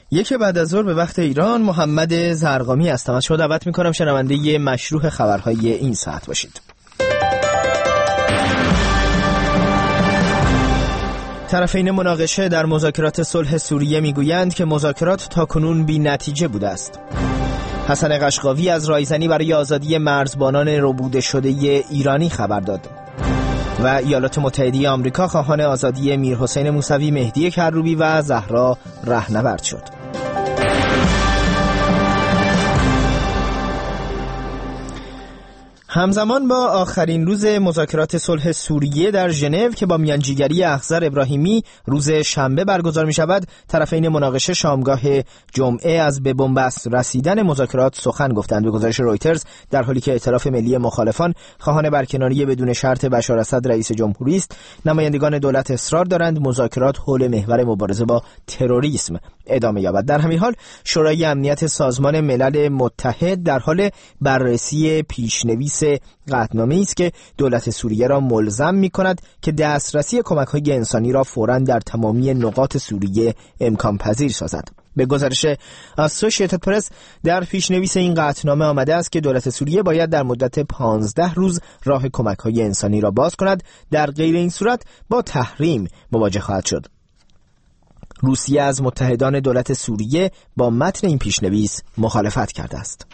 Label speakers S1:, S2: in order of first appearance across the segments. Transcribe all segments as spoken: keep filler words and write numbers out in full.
S1: یک بعد از ظهر به وقت ایران، محمد زرقامی هستم. از شما دعوت میکنم شنونده مشروح خبرهای این ساعت باشید. طرفین مناقشه در مذاکرات صلح سوریه میگویند که مذاکرات تاکنون بی نتیجه بوده است. حسن قشقاوی از رایزنی برای آزادی مرزبانان ربوده شده ایرانی خبر داد. و ایالات متحده آمریکا خواهان آزادی میرحسین موسوی، مهدی کروبی و زهرا رهنورد شد. همزمان با آخرین روز مذاکرات صلح سوریه در ژنو که با میانجیگری اخضر ابراهیمی روز شنبه برگزار می شود، طرفین مناقشه شامگاه جمعه از به بنبست رسیدن مذاکرات سخن گفتند. به گزارش رویترز، در حالی که ائتلاف ملی مخالفان خواهان برکناری بدون شرط بشار اسد رئیس جمهوری است، نمایندگان دولت اصرار دارند مذاکرات حول محور مبارزه با تروریسم ادامه یابد. در همین حال، شورای امنیت سازمان ملل متحد در حال بررسی پیشنویس قطعنامه‌ای است که دولت سوریه را ملزم می‌کند که دسترسی کمک‌های انسانی را فوراً در تمامی نقاط سوریه امکان پذیر سازد. به گزارش اسوشییتد پرس، در پیشنویس این قطعنامه آمده است که دولت سوریه باید در مدت پانزده روز راه کمک‌های انسانی را باز کند، در غیر این صورت با تحریم مواجه خواهد شد. روسیه از متحدان دولت سوریه با متن این پیشنویس مخالفت کرده است.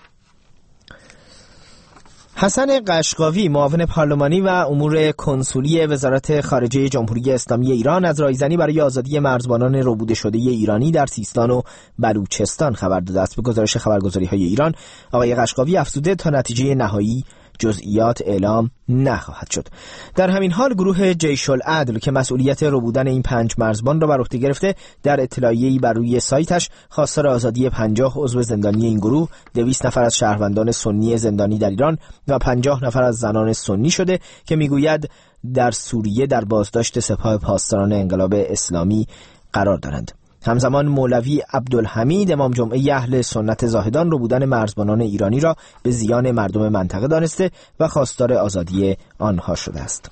S1: حسن قشقاوی، معاون پارلمانی و امور کنسولی وزارت خارجه جمهوری اسلامی ایران، از رایزنی برای آزادی مرزبانان ربوده شده ایرانی در سیستان و بلوچستان خبر داده است. به گزارش خبرگزاری‌های ایران، آقای قشقاوی افزوده تا نتیجه نهایی جزئیات اعلام نخواهد شد. در همین حال، گروه جیش العدل که مسئولیت ربودن این پنج مرزبان را بر عهده گرفته، در اطلاعیه‌ای بر روی سایتش خواستار آزادی پنجاه عضو زندانی این گروه، دویست نفر از شهروندان سنی زندانی در ایران و پنجاه نفر از زنان سنی شده که میگوید در سوریه در بازداشت سپاه پاسداران انقلاب اسلامی قرار دارند. همزمان مولوی عبدالحمید، امام جمعه اهل سنت زاهدان، رو بودن مرزبانان ایرانی را به زیان مردم منطقه دانسته و خواستار آزادی آنها شده است.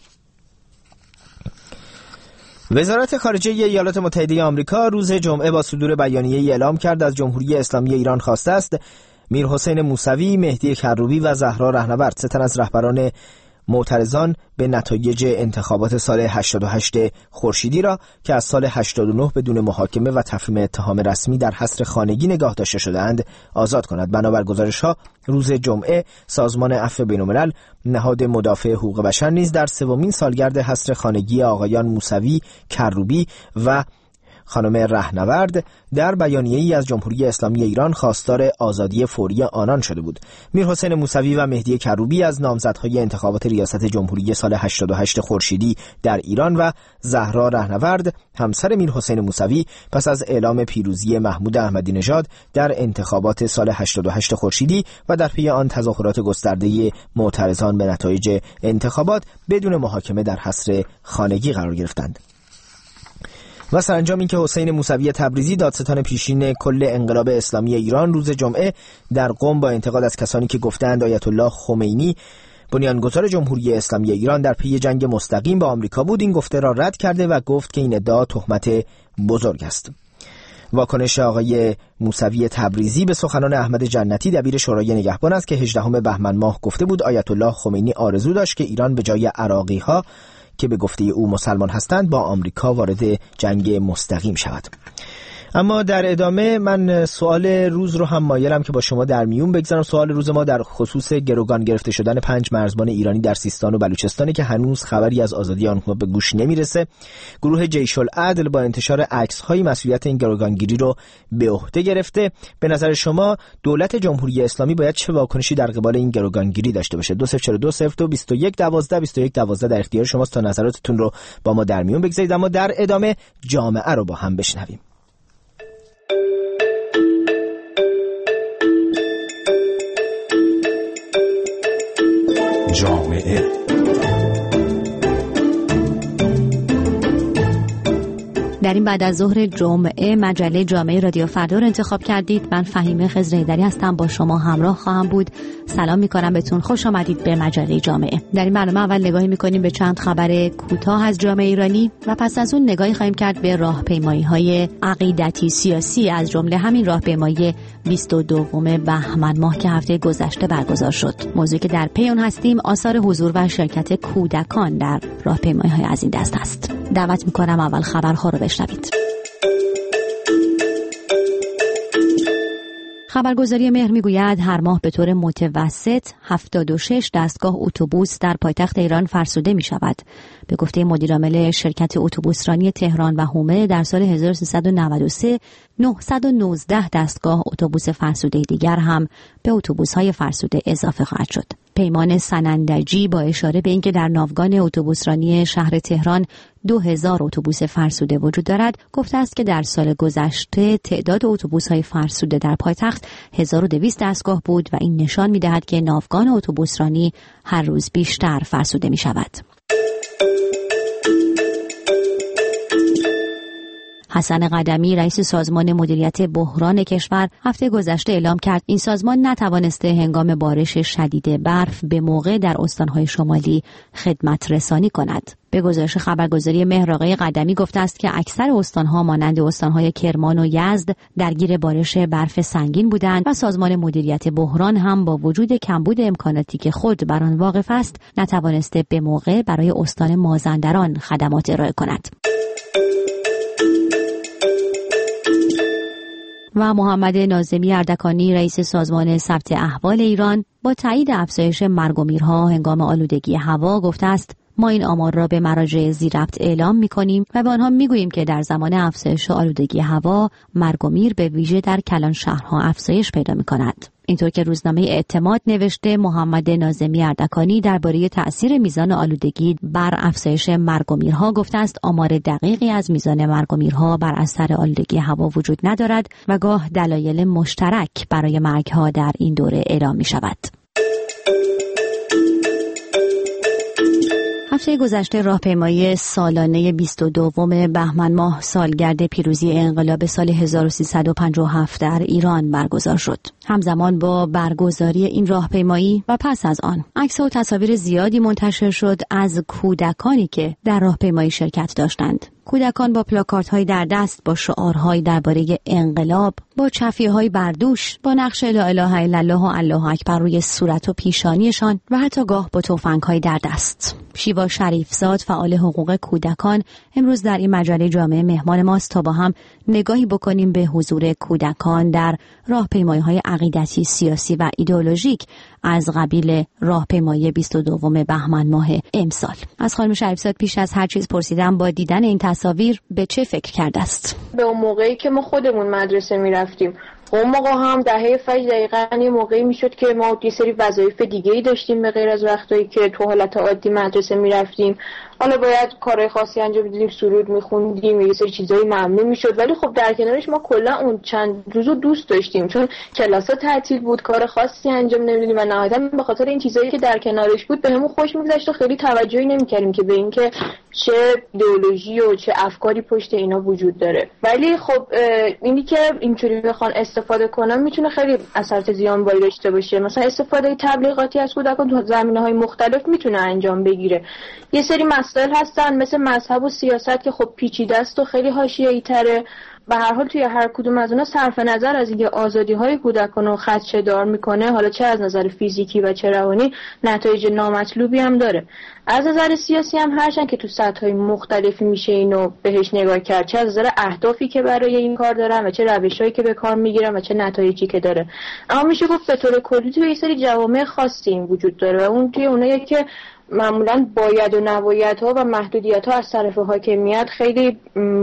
S1: وزارت خارجه ایالات متحده آمریکا روز جمعه با صدور بیانیه‌ای اعلام کرد از جمهوری اسلامی ایران خواسته است میرحسین موسوی، مهدی کروبی و زهرا رهنورد، سه تن از رهبران معترضان به نتایج انتخابات سال هشتاد و هشت خورشیدی را که از سال هشتاد و نه بدون محاکمه و تفریم اتهام رسمی در حصر خانگی نگاه داشته شده‌اند آزاد کند. بنابر گزارش‌ها، روز جمعه سازمان عفو بین‌الملل، نهاد مدافع حقوق بشر، نیز در سومین سالگرد حصر خانگی آقایان موسوی، کروبی و خانم رهنورد در بیانیه‌ای از جمهوری اسلامی ایران خواستار آزادی فوری آنان شده بود. میرحسین موسوی و مهدی کروبی از نامزدهای انتخابات ریاست جمهوری سال هشتاد و هشت خورشیدی در ایران و زهرا رهنورد، همسر میرحسین موسوی، پس از اعلام پیروزی محمود احمدی نژاد در انتخابات سال هشتاد و هشت خورشیدی و در پی آن تظاهرات گسترده معترضان به نتایج انتخابات، بدون محاکمه در حصر خانگی قرار گرفتند. و سرانجام اینکه حسین موسوی تبریزی، دادستان پیشین کل انقلاب اسلامی ایران، روز جمعه در قم با انتقاد از کسانی که گفتند آیت الله خمینی بنیانگذار جمهوری اسلامی ایران در پی جنگ مستقیم با آمریکا بود، این گفته را رد کرده و گفت که این ادعا تهمت بزرگ است. واکنش آقای موسوی تبریزی به سخنان احمد جنتی، دبیر شورای نگهبان، است که هجدهم بهمن ماه گفته بود آیت الله خمینی آرزو داشت که ایران به جای عراقی ها که به گفته او مسلمان هستند با آمریکا وارد جنگ مستقیم شود. اما در ادامه من سوال روز رو هم مایلم که با شما در میون بگذارم. سوال روز ما در خصوص گروگان گرفته شدن پنج مرزبان ایرانی در سیستان و بلوچستانی که هنوز خبری از آزادی آنها به گوش نمیرسه. گروه جیش العدل با انتشار عکس‌های مسئولیت این گروگانگیری رو به عهده گرفته. به نظر شما دولت جمهوری اسلامی باید چه واکنشی در قبال این گروگانگیری داشته باشه؟ دو صفر چهار دو صفر دو بیست و یک دوازده بیست و یک دوازده در اختیار شماست تا نظراتتون رو با ما در میون بگذارید. اما در ادامه جامعه رو با هم بشنویم.
S2: جامعه.
S3: جامعه
S2: در این بعد از ظهر جمعه مجله جامعه رادیو فردا رو انتخاب کردید. من فهیمه خضرایدری هستم، با شما همراه خواهم بود. سلام میکنم بهتون، خوش آمدید به مجله جامعه. در این برنامه اول نگاهی میکنیم به چند خبر کوتاه از جامعه ایرانی و پس از اون نگاهی خواهیم کرد به راهپیمایی‌های عقیدتی سیاسی، از جمله همین راهپیمایی بیست و دوم بهمن ماه که هفته گذشته برگزار شد. موضوعی که در پی اون هستیم آثار حضور و شرکت کودکان در راهپیمایی‌های از این دست است. دعوت میکنم اول خبرها رو بشنوید. خبرگزاری مهر میگوید هر ماه به طور متوسط هفتاد و شش دستگاه اتوبوس در پایتخت ایران فرسوده می شود. به گفته مدیرعامل شرکت اتوبوسرانی تهران و حومه در سال هزار و سیصد و نود و سه نهصد و نوزده دستگاه اتوبوس فرسوده دیگر هم به اتوبوس‌های فرسوده اضافه خواهد شد. پیمان سنندجی با اشاره به اینکه در ناوگان اتوبوسرانی شهر تهران دو هزار اتوبوس فرسوده وجود دارد، گفته است که در سال گذشته تعداد اتوبوس‌های فرسوده در پایتخت هزار و دویست دستگاه بود و این نشان می‌دهد که ناوگان اتوبوسرانی هر روز بیشتر فرسوده می‌شود. حسن قدمی رئیس سازمان مدیریت بحران کشور هفته گذشته اعلام کرد این سازمان نتوانسته هنگام بارش شدید برف به موقع در استان‌های شمالی خدمت رسانی کند. به گزارش خبرگزاری مهر آقای قدمی گفته است که اکثر استان‌ها مانند استان‌های کرمان و یزد درگیر بارش برف سنگین بودند و سازمان مدیریت بحران هم با وجود کمبود امکاناتی که خود بر آن واقف است نتوانسته به موقع برای استان مازندران خدمات ارائه کند. و محمد ناظمی اردکانی رئیس سازمان ثبت احوال ایران با تایید افزایش مرگ و میرها هنگام آلودگی هوا گفته است ما این آمار را به مراجع زیرربط اعلام می‌کنیم و به آنها می‌گوییم که در زمان افزایش آلودگی هوا مرگ و میر به ویژه در کلان شهرها افزایش پیدا می‌کند. اینطور که روزنامه اعتماد نوشته محمد ناظمی اردکانی درباره تأثیر میزان آلودگی بر افزایش مرگ و میرها گفته است آمار دقیقی از میزان مرگ و میرها بر اثر آلودگی هوا وجود ندارد و گاه دلایل مشترک برای مرگ‌ها در این دوره اعلام می‌شود. هفته گذشته راهپیمایی سالانه بیست و دوم بهمن ماه سالگرد پیروزی انقلاب سال هزار و سیصد و پنجاه و هفت در ایران برگزار شد. همزمان با برگزاری این راهپیمایی و پس از آن عکس و تصاویر زیادی منتشر شد از کودکانی که در راهپیمایی شرکت داشتند. کودکان با پلاکاردهای در دست، با شعارهای درباره انقلاب، با چفیه‌های بر دوش، با نقش لا اله الا الله و الله اکبر روی صورت و پیشانیشان و حتی گاه با تفنگ‌های در دست. شیوا شریفزاد فعال حقوق کودکان امروز در این مجله جامعه مهمان ماست تا با هم نگاهی بکنیم به حضور کودکان در راهپیمایی‌های عقیدتی، سیاسی و ایدئولوژیک از قبیل راهپیمایی بیست و دوم بهمن ماه امسال. از خانم شریفزاد پیش از هر چیز پرسیدم با دیدن این تصاویر به چه فکر کرده است؟
S3: به اون موقعی که ما خودمون مدرسه میرفتیم، اون موقع هم دهه فجر دقیقاً یه موقعی میشد که ما یه سری وظایف دیگه‌ای داشتیم به غیر از وقتایی که تو حالت عادی مدرسه میرفتیم. حالا باید کارهای خاصی انجام بدیم، سرود میخوندیم، یه سری چیزایی ممنوع میشد، ولی خب در کنارش ما کلا اون چند روزو دوست داشتیم چون کلاسا تعطیل بود، کار خاصی انجام نمیدادیم و نهایتاً به خاطر این چیزایی که در کنارش بود بهمون خوش میگذشت و خیلی توجهی نمیکردیم که به اینکه چه ایدئولوژی و چه افکاری پشت اینا وجود داره. ولی خب اینی که اینجوری بخوان استفاده کنن میتونه خیلی اثرات زیانباری داشته باشه. مثلا استفاده تبلیغاتی از کودکان تو زمینه‌های مختلف میتونه انجام بگیره. یه سری مسائل هستن مثل مذهب و سیاست که خب پیچیده است و خیلی حاشیه‌ای تره. به هر حال توی هر کدوم از اونها صرف نظر از اینکه آزادی‌های کودکان رو خدشه‌دار میکنه، حالا چه از نظر فیزیکی و چه روانی، نتایج نامطلوبی هم داره. از نظر سیاسی هم هرچند که تو سطح‌های مختلفی میشه اینو بهش نگاه کرد، چه از نظر اهدافی که برای این کار دارن و چه روش‌هایی که به کار میگیرن و چه نتایجی که داره. اما میشه گفت به طور کلی توی یه سری جوامع خاصی این وجود داره و اون توی اونایی که معمولاً باید و نبایدها و محدودیت‌ها از طرف حاکمیت خیلی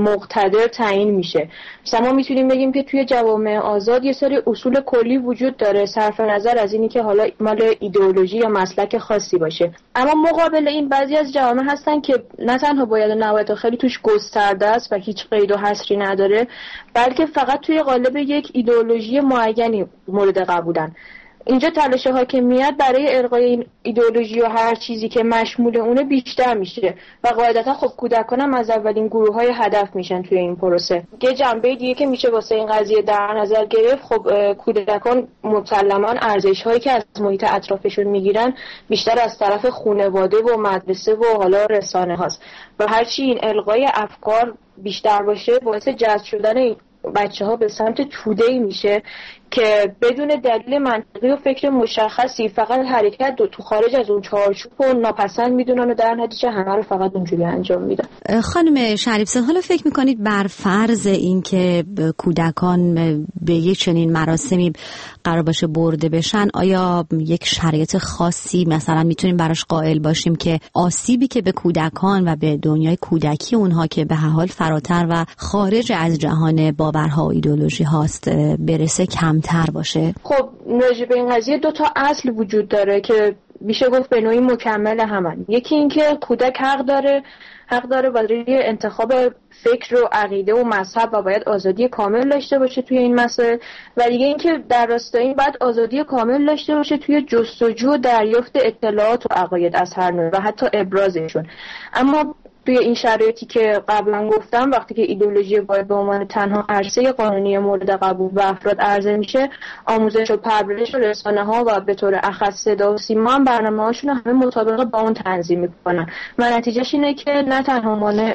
S3: مقتدر تعیین میشه. مثلا ما میتونیم بگیم که توی جوامع آزاد یه سری اصول کلی وجود داره صرف نظر از اینی که حالا مال ایدئولوژی یا مسلک خاصی باشه. اما مقابل این بعضی از جوامع هستن که نه تنها باید و نبایدها خیلی توش گسترده است و هیچ قید و حصری نداره، بلکه فقط توی قالب یک ایدئولوژی معینی مورد قبولن. اینجا تلاش حاکمیت برای الغای ایدئولوژی و هر چیزی که مشمول اونه بیشتر میشه و قاعدتا خب کودکان هم از اولین گروه‌های هدف میشن توی این پروسه. یه جنبه دیگه که میشه واسه این قضیه در نظر گرفت، خب کودکان مسلماً ارزش‌هایی که از محیط اطرافشون میگیرن بیشتر از طرف خانواده و مدرسه و حالا رسانه هاست و هرچی این الغای افکار بیشتر باشه باعث جذب شدن بچه‌ها به سمت توده‌ای میشه که بدون دلیل منطقی و فکر مشخصی فقط حرکت دو تو خارج از اون چارچوب و ناپسند میدونن و در نتیجه همه رو فقط اونجوری انجام میدن.
S2: خانم شریف‌زاده، حالا فکر میکنید بر فرض این که کودکان به یک چنین مراسمی قرار باشه برده بشن، آیا یک شرایط خاصی مثلا میتونیم براش قائل باشیم که آسیبی که به کودکان و به دنیای کودکی اونها که به هر حال فراتر و خارج از جهان باورها و ایدئولوژی هاست برسه کمتر باشه؟
S3: خب راجع به این قضیه دو تا اصل وجود داره که میشه گفت به نوعی مکمل همن. یکی این که کودک حق داره حق داره برای انتخاب فکر و عقیده و مذهب و باید آزادی کامل داشته باشه توی این مسائل، و دیگه این که در راستای این باید آزادی کامل داشته باشه توی جستجو و دریافت اطلاعات و عقاید از هر نوع و حتی ابرازشون. اما توی این شرایطی که قبلا گفتم، وقتی که ایدئولوژی باید به عنوان تنها عرصه قانونی مورد قبول و افراد عرضه میشه، آموزش و پرورش و رسانه ها و به طور اخص صدا و سیما هم برنامه هاشون همه مطابق با اون تنظیم میکنن و نتیجهش اینه که نه تنها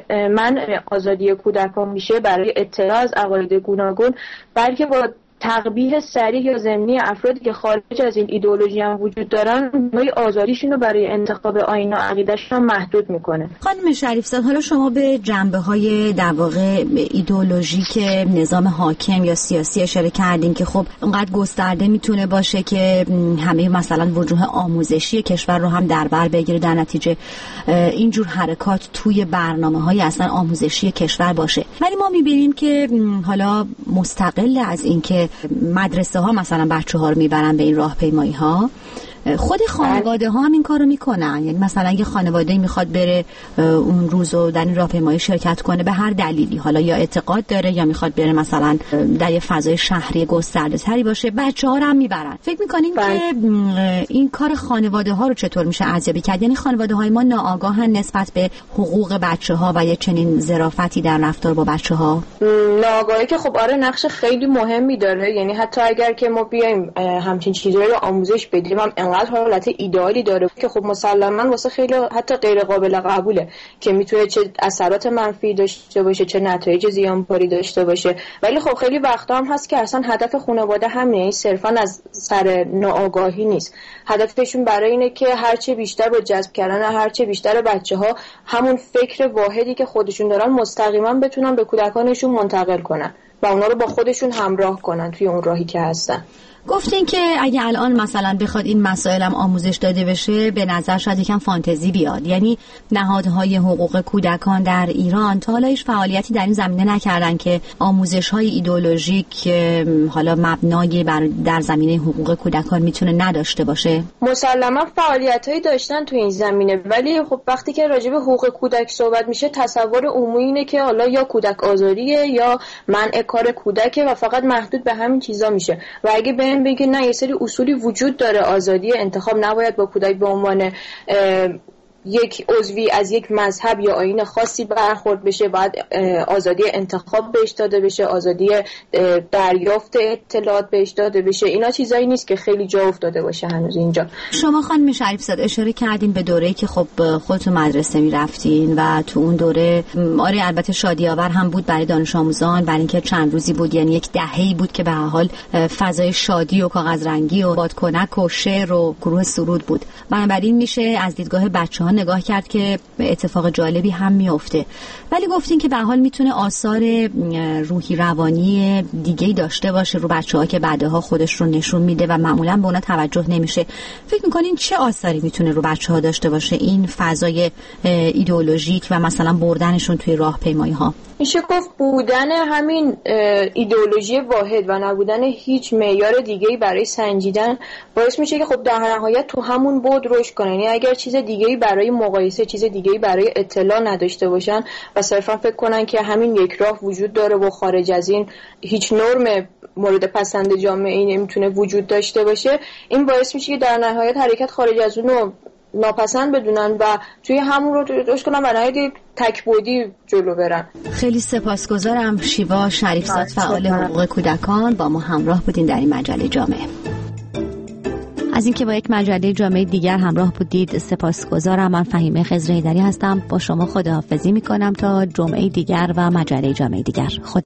S3: منع آزادی کودکان میشه برای اطلاع از عقاید گوناگون، بلکه با تقبیح صریح یا ضمنی افرادی که خارج از این ایدئولوژی هم وجود دارن، نوعی آزادیشون رو برای انتخاب آیین و عقیده‌شون هم محدود میکنه.
S2: خانم شریف‌زاده، حالا شما به جنبه‌های در واقع ایدئولوژیک نظام حاکم یا سیاسی اشاره کردین که خب اونقدر گسترده میتونه باشه که همه مثلا وجوه آموزشی کشور رو هم در بر بگیره، در نتیجه اینجور حرکات توی برنامه‌های اصلا آموزشی کشور باشه. ولی ما می‌بینیم که حالا مستقل از اینکه مدرسه ها مثلا بچه ها رو میبرن به این راهپیمایی ها، خود خانواده ها هم این کارو میکنن. یعنی مثلا اگه خانواده میخواد بره اون روزو در این راهپیمایی شرکت کنه به هر دلیلی، حالا یا اعتقاد داره یا میخواد بره مثلا در یه فضای شهری گسترده تری باشه، بچه ها رو هم میبرن. فکر میکنین که این کار خانواده ها رو چطور میشه ارزیابی کرد؟ یعنی خانواده های ما ناآگاهن نسبت به حقوق بچه ها و یه چنین ظرافتی در رفتار با بچه ها؟
S3: ناآگاهی که خب آره نقش خیلی مهمی داره. یعنی حتی اگر که ما بیایم همچین چیزایی رو آموزش بدیم، هم انقدر حالت ایدئالی داره که خب مسلماً واسه خیلی حتی غیر قابل قبوله که میتونه چه اثرات منفی داشته باشه چه نتایج زیانباری داشته باشه. ولی خب خیلی وقتا هم هست که اصلا هدف خانواده همینه، این صرفاً از سر ناآگاهی نیست. هدفشون برای اینه که هرچه بیشتر با جذب کردن هرچه بیشتر بچه‌ها همون فکر واحدی که خودشون دارن مستقیما بتونن به کودکانشون منتقل کنن و اونا رو با خودشون همراه کنن توی اون راهی که هستن.
S2: گفتین که اگه الان مثلا بخواد این مسائل هم آموزش داده بشه، به نظر شاید یکم فانتزی بیاد. یعنی نهادهای حقوق کودکان در ایران تا حالا هیچ فعالیتی در این زمینه نکردن که آموزش‌های ایدئولوژیک حالا مبنای بر در زمینه حقوق کودکان میتونه نداشته باشه؟
S3: مسلما فعالیتایی داشتن تو این زمینه، ولی خب وقتی که راجع به حقوق کودک صحبت میشه تصور عمومی اینه که حالا یا کودک آزاریه یا منع کار کودک و فقط محدود به همین چیزا میشه. و اگه به بگه نه، یه سری اصولی وجود داره. آزادی انتخاب نباید با کودک به عنوان یک عضوی از یک مذهب یا آیین خاصی برخورد بشه، باید آزادی انتخاب بهش داده بشه، آزادی دریافت اطلاعات بهش داده بشه. اینا چیزایی نیست که خیلی جا افتاده باشه هنوز اینجا.
S2: شما خانم شریف‌زاده اشاره کردین به دوره‌ای که خب خودتون مدرسه میرفتین و تو اون دوره آره البته شادی آور هم بود برای دانش آموزان، برای اینکه چند روزی بود، یعنی یک دهه‌ای بود که به هر حال فضای شادی و کاغذ رنگی و بادکنک و شعر و گروه سرود بود. بنابراین میشه از دیدگاه بچه‌ها نگاه کرد که اتفاق جالبی هم میفته. ولی گفتین که به حال میتونه آثار روحی روانی دیگه‌ای داشته باشه رو بچه‌ها که بعدها خودش رو نشون میده و معمولا به اونها توجه نمیشه. فکر میکنین چه آثاری میتونه رو بچه‌ها داشته باشه این فضای ایدئولوژیک و مثلا بردنشون توی راهپیمایی‌ها؟
S3: میشه گفت بودن همین ایدئولوژی واحد و نبودن هیچ معیار دیگه‌ای برای سنجیدن باعث میشه که خب در نهایت تو همون بود رشد کنه. یعنی اگر چیز دیگه‌ای برای برای مقایسه چیز دیگه‌ای برای اطلاع نداشته باشن و صرفا فکر کنن که همین یک راه وجود داره و خارج از این هیچ نرم مورد پسند جامعه ای نمیتونه وجود داشته باشه، این باعث میشه که در نهایت حرکت خارج از اونو ناپسند بدونن و توی همون رو روش کنن و نهایت تکبودی جلو برن.
S2: خیلی سپاسگزارم. شیوا شریفزاد، فعال حقوق کودکان، با ما همراه بودین در این مجله جامعه. از اینکه با یک مجله جامعه دیگر همراه بودید سپاسگزارم. من فهیمه خضر حیدری هستم. با شما خداحافظی میکنم تا جمعه دیگر و مجله جامعه دیگر. خدا